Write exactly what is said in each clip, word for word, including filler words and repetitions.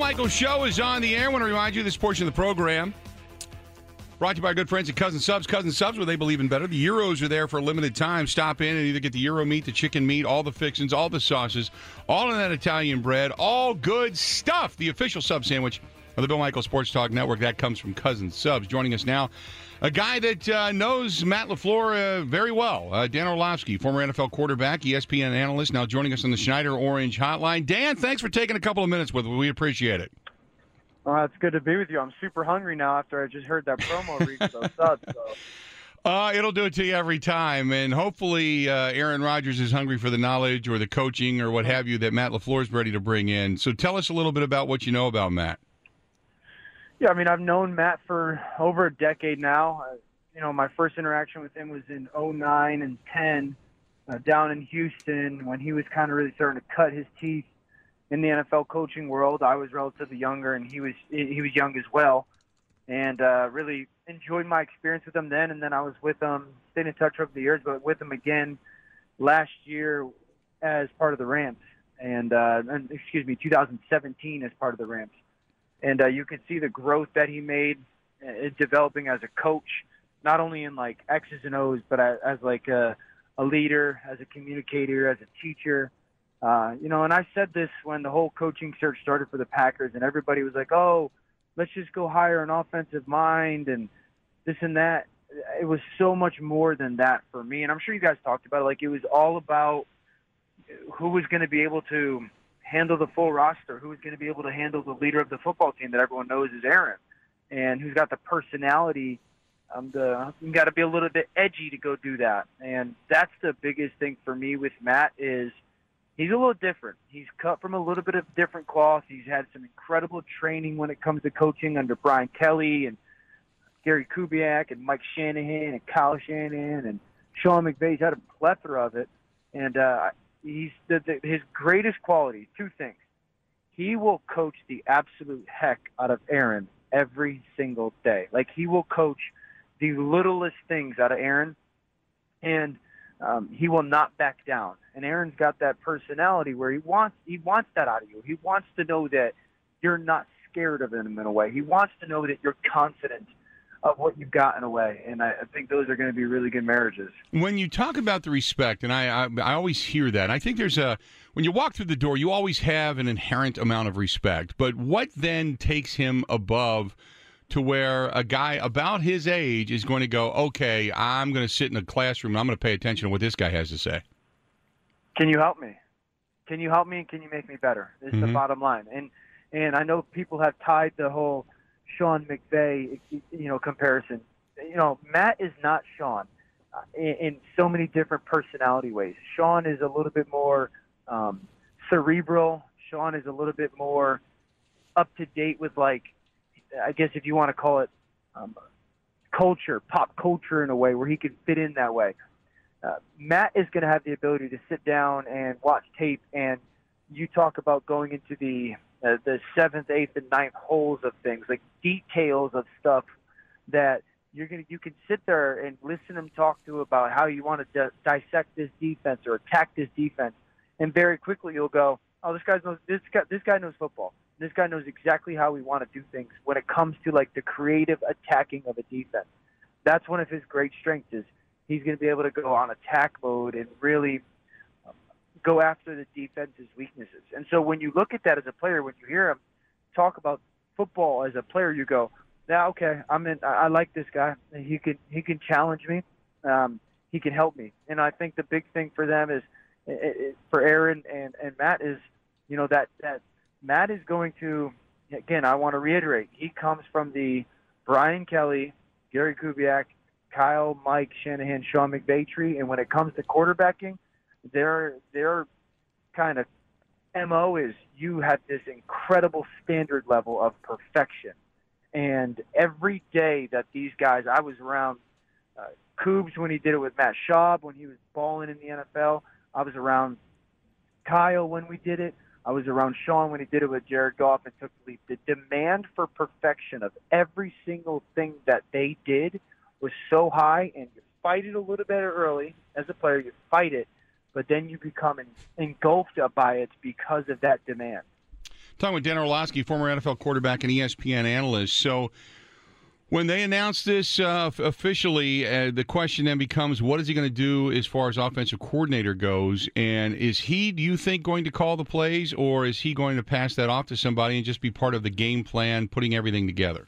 Michaels Show is on the air. I want to remind you this portion of the program brought to you by our good friends at Cousin Subs. Cousin Subs, where they believe in better. The Euros are there for a limited time. Stop in and either get the Euro meat, the chicken meat, all the fixins, all the sauces, all in that Italian bread, all good stuff. The official sub sandwich of the Bill Michaels Sports Talk Network. That comes from Cousin Subs. Joining us now, a guy that uh, knows Matt LaFleur uh, very well, uh, Dan Orlovsky, former N F L quarterback, E S P N analyst, now joining us on the Schneider Orange Hotline. Dan, thanks for taking a couple of minutes with us. We appreciate it. Well, it's good to be with you. I'm super hungry now after I just heard that promo read for those subs. So. Uh, it'll do it to you every time, and hopefully uh, Aaron Rodgers is hungry for the knowledge or the coaching or what have you that Matt LaFleur is ready to bring in. So tell us a little bit about what you know about Matt. Yeah, I mean, I've known Matt for over a decade now. Uh, you know, my first interaction with him was in oh nine and ten uh, down in Houston when he was kind of really starting to cut his teeth in the N F L coaching world. I was relatively younger, and he was he was young as well, and uh, really enjoyed my experience with him then. And then I was with him, stayed in touch over the years, but with him again last year as part of the Rams, and, uh, and excuse me, two thousand seventeen as part of the Rams. And uh, you can see the growth that he made uh, developing as a coach, not only in like X's and O's, but as, as like a, a leader, as a communicator, as a teacher. Uh, you know, and I said this when the whole coaching search started for the Packers, and everybody was like, oh, let's just go hire an offensive mind and this and that. It was so much more than that for me. And I'm sure you guys talked about it. Like, it was all about who was going to be able to handle the full roster, who's going to be able to handle the leader of the football team that everyone knows is Aaron, and who's got the personality. Um, the you got to be a little bit edgy to go do that, and that's the biggest thing for me with Matt is he's a little different. He's cut from a little bit of different cloth. He's had some incredible training when it comes to coaching under Brian Kelly and Gary Kubiak and Mike Shanahan and Kyle Shanahan and Sean McVay. He's had a plethora of it, and uh, He's the, the, his greatest quality, two things. He will coach the absolute heck out of Aaron every single day. Like, he will coach the littlest things out of Aaron, and um, he will not back down. And Aaron's got that personality where he wants he wants that out of you. He wants to know that you're not scared of him in a way. He wants to know that you're confident of what you've got in a way, and I, I think those are going to be really good marriages. When you talk about the respect, and I, I I always hear that, I think there's a, when you walk through the door, you always have an inherent amount of respect, but what then takes him above to where a guy about his age is going to go, okay, I'm going to sit in a classroom, and I'm going to pay attention to what this guy has to say? Can you help me? Can you help me, and can you make me better? This is mm-hmm. the bottom line. And and I know people have tied the whole Sean McVay, you know, comparison. You know, Matt is not Sean uh, in, in so many different personality ways. Sean is a little bit more um, cerebral. Sean is a little bit more up to date with, like, I guess if you want to call it um, culture, pop culture in a way where he can fit in that way. Uh, Matt is going to have the ability to sit down and watch tape, and you talk about going into the Uh, the seventh, eighth, and ninth holes of things, like details of stuff that you're gonna you can sit there and listen to him talk to about how you want to di- dissect this defense or attack this defense, and very quickly you'll go, oh, this guy knows this guy this guy knows football. This guy knows exactly how we want to do things when it comes to like the creative attacking of a defense. That's one of his great strengths is he's going to be able to go on attack mode and really go after the defense's weaknesses. And so when you look at that as a player, when you hear him talk about football as a player, you go, yeah, okay, I'm in, I, I like this guy. He can, he can challenge me. Um, he can help me. And I think the big thing for them is, it, it, for Aaron and, and Matt is, you know, that, that Matt is going to, again, I want to reiterate, he comes from the Brian Kelly, Gary Kubiak, Kyle, Mike, Shanahan, Sean McVay tree. And when it comes to quarterbacking, Their their kind of M O is you have this incredible standard level of perfection. And every day that these guys, I was around uh, Coobs when he did it with Matt Schaub when he was balling in the N F L. I was around Kyle when we did it. I was around Sean when he did it with Jared Goff and took the leap. The demand for perfection of every single thing that they did was so high, and you fight it a little bit early as a player. You fight it. But then you become engulfed by it because of that demand. Talking with Dan Orlovsky, former N F L quarterback and E S P N analyst. So when they announced this uh, officially, uh, the question then becomes, what is he going to do as far as offensive coordinator goes? And is he, do you think, going to call the plays, or is he going to pass that off to somebody and just be part of the game plan, putting everything together?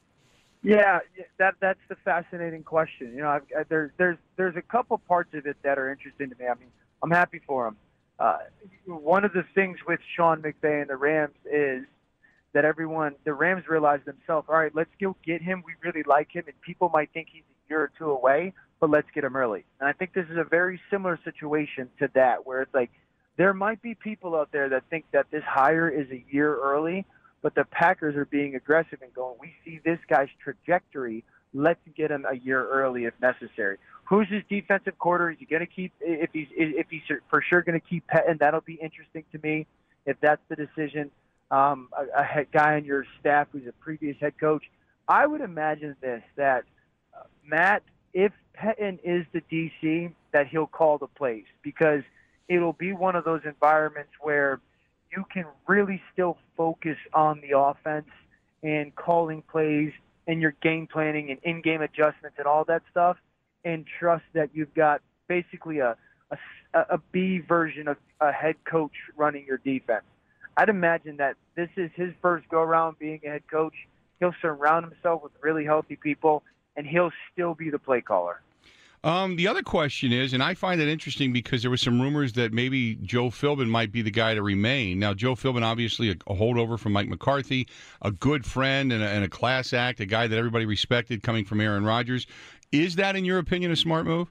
Yeah, that that's the fascinating question. You know, I've, I, there's there's there's a couple parts of it that are interesting to me. I mean, I'm happy for him. Uh, one of the things with Sean McVay and the Rams is that everyone, the Rams realize themselves, all right, let's go get him. We really like him, and people might think he's a year or two away, but let's get him early. And I think this is a very similar situation to that, where it's like there might be people out there that think that this hire is a year early, but the Packers are being aggressive and going, we see this guy's trajectory. Let's get him a year early if necessary. Who's his defensive coordinator? Is he going to keep, if he's if he's for sure going to keep Pettin? That'll be interesting to me if that's the decision. Um, a, a head guy on your staff who's a previous head coach. I would imagine this, that uh, Matt, if Pettin is the D C, that he'll call the plays, because it'll be one of those environments where you can really still focus on the offense and calling plays and your game planning and in-game adjustments and all that stuff, and trust that you've got basically a, a, a B version of a head coach running your defense. I'd imagine that this is his first go-around being a head coach. He'll surround himself with really healthy people, and he'll still be the play caller. Um, the other question is, and I find it interesting because there was some rumors that maybe Joe Philbin might be the guy to remain. Now, Joe Philbin, obviously a, a holdover from Mike McCarthy, a good friend and a, and a class act, a guy that everybody respected coming from Aaron Rodgers. Is that, in your opinion, a smart move?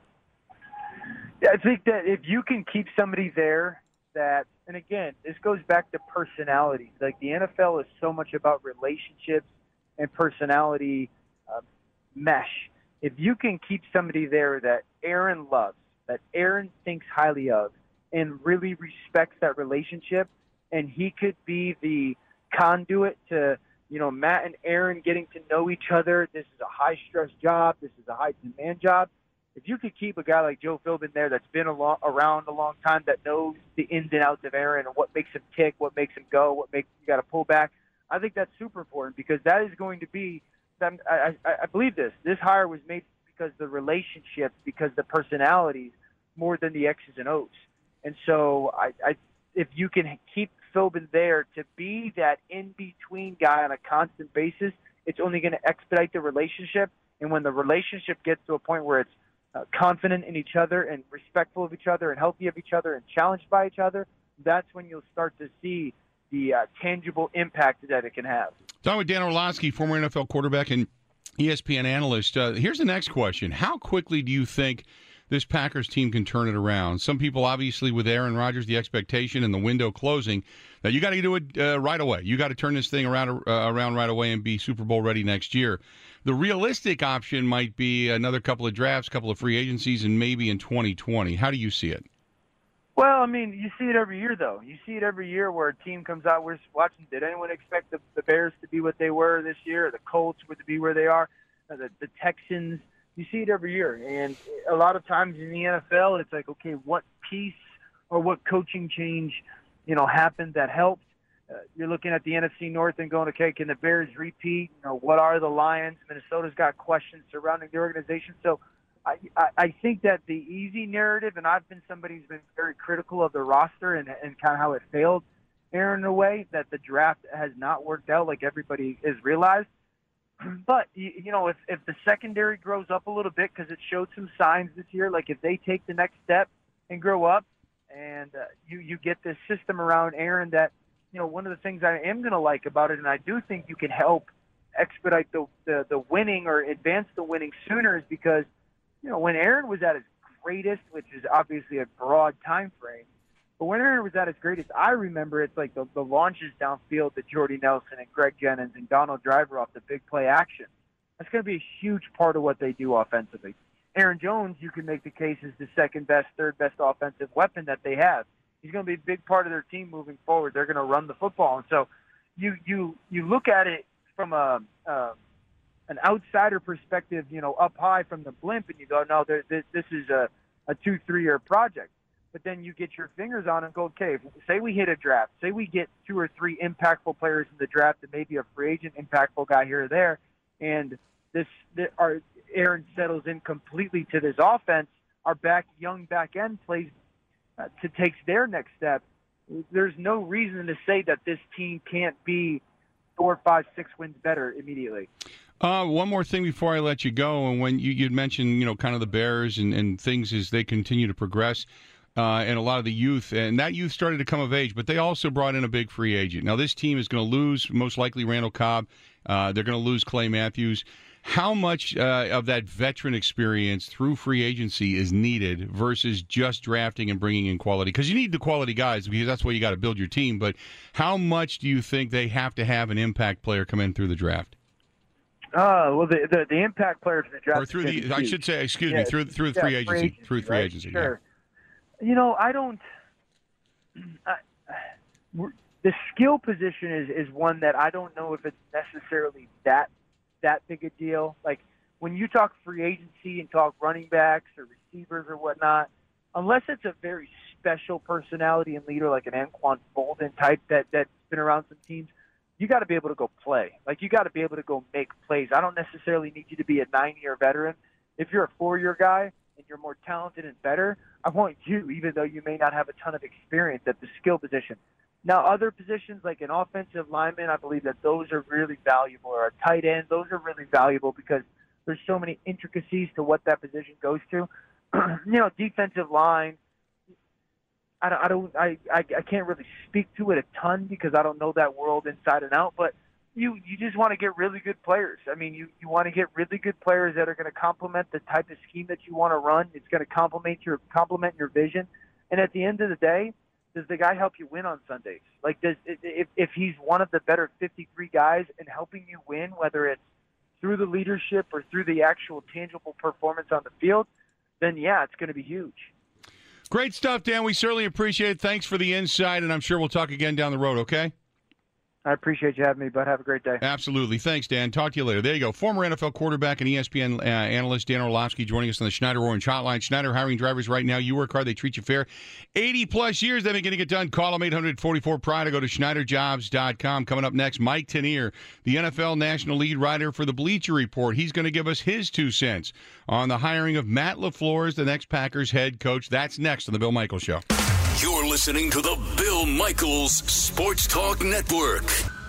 Yeah, I think that if you can keep somebody there that, and again, this goes back to personality. Like, the N F L is so much about relationships and personality uh, mesh. If you can keep somebody there that Aaron loves, that Aaron thinks highly of, and really respects that relationship, and he could be the conduit to, you know, Matt and Aaron getting to know each other. This is a high-stress job. This is a high-demand job. If you could keep a guy like Joe Philbin there that's been a long, around a long time, that knows the ins and outs of Aaron and what makes him tick, what makes him go, what makes you got to pull back, I think that's super important, because that is going to be – I, I, I believe this. This hire was made because the relationships, because the personalities, more than the X's and O's. And so I, I if you can keep Philbin there to be that in-between guy on a constant basis, it's only going to expedite the relationship. And when the relationship gets to a point where it's uh, confident in each other and respectful of each other and healthy of each other and challenged by each other, that's when you'll start to see the uh, tangible impact that it can have. Talking with Dan Orlovsky, former N F L quarterback and E S P N analyst. Uh, here's the next question. How quickly do you think this Packers team can turn it around? Some people, obviously, with Aaron Rodgers, the expectation and the window closing, that you got to do it uh, right away. You got to turn this thing around, uh, around right away and be Super Bowl ready next year. The realistic option might be another couple of drafts, couple of free agencies, and maybe in twenty twenty. How do you see it? Well, I mean, you see it every year, though. You see it every year where a team comes out. We're watching. Did anyone expect the, the Bears to be what they were this year, or the Colts would be where they are, or the, the Texans? You see it every year. And a lot of times in the N F L, it's like, okay, what piece or what coaching change, you know, happened that helped? Uh, you're looking at the N F C North and going, okay, can the Bears repeat? You know, what are the Lions? Minnesota's got questions surrounding the organization. So I, I, I think that the easy narrative, and I've been somebody who's been very critical of the roster and, and kind of how it failed, Aaron, in a way, that the draft has not worked out like everybody has realized. But, you, you know, if, if the secondary grows up a little bit, because it showed some signs this year, like if they take the next step and grow up, and uh, you, you get this system around Aaron that, you know, one of the things I am going to like about it, and I do think you can help expedite the, the, the winning or advance the winning sooner, is because, you know, when Aaron was at his greatest, which is obviously a broad time frame, but when Aaron was at his greatest, I remember it's like the, the launches downfield to Jordy Nelson and Greg Jennings and Donald Driver off the big play action. That's going to be a huge part of what they do offensively. Aaron Jones, you can make the case, is the second best, third best offensive weapon that they have. He's going to be a big part of their team moving forward. They're going to run the football. And so you you you look at it from a uh, an outsider perspective, you know, up high from the blimp, and you go, no, this, this is a, a two, three-year project. but then you get your fingers on and go, okay, say we hit a draft, say we get two or three impactful players in the draft and maybe a free agent impactful guy here or there, and this, this our Aaron settles in completely to this offense, our back young back end plays uh, to takes their next step. There's no reason to say that this team can't be four, five, six wins better immediately. Uh, one more thing before I let you go, and when you you'd mentioned, you know, kind of the Bears and, and things as they continue to progress, uh, and a lot of the youth, and that youth started to come of age, but they also brought in a big free agent. Now this team is going to lose most likely Randall Cobb. Uh, they're going to lose Clay Matthews. How much uh, of that veteran experience through free agency is needed versus just drafting and bringing in quality? Because you need the quality guys, because that's why you got to build your team. But how much do you think they have to have an impact player come in through the draft? Uh, well, the, the the impact player for the draft, or through the, I should say, excuse yeah, me, through through yeah, free agency, free agency, through free right? agency. Sure. Yeah. You know, I don't. I, the skill position is is one that I don't know if it's necessarily that that big a deal. Like when you talk free agency and talk running backs or receivers or whatnot, unless it's a very special personality and leader like an Anquan Bolden type that that's been around some teams, you got to be able to go play. Like, you got to be able to go make plays. I don't necessarily need you to be a nine-year veteran. If you're a four-year guy and you're more talented and better, I want you, even though you may not have a ton of experience at the skill position. Now, other positions like an offensive lineman, I believe that those are really valuable, or a tight end, those are really valuable because there's so many intricacies to what that position goes to. You know, defensive line, I don't, I don't, I, I, I can't really speak to it a ton because I don't know that world inside and out. But you, you just want to get really good players. I mean, you, you want to get really good players that are going to complement the type of scheme that you want to run. It's going to complement your, complement your vision. And at the end of the day, does the guy help you win on Sundays? Like, does if if he's one of the better fifty-three guys and helping you win, whether it's through the leadership or through the actual tangible performance on the field, then yeah, it's going to be huge. Great stuff, Dan. We certainly appreciate it. Thanks for the insight, and I'm sure we'll talk again down the road, okay? I appreciate you having me, bud. Have a great day. Absolutely. Thanks, Dan. Talk to you later. There you go. Former N F L quarterback and E S P N uh, analyst Dan Orlovsky joining us on the Schneider Orange Hotline. Schneider hiring drivers right now. You work hard, they treat you fair. eighty-plus years they've been getting it done. Call them eight hundred forty-four pride or go to Schneider Jobs dot com. Coming up next, Mike Tanier, the N F L national lead writer for the Bleacher Report. He's going to give us his two cents on the hiring of Matt LaFleur as the next Packers head coach. That's next on The Bill Michaels Show. You're listening to The Bill Michaels Sports Talk Network.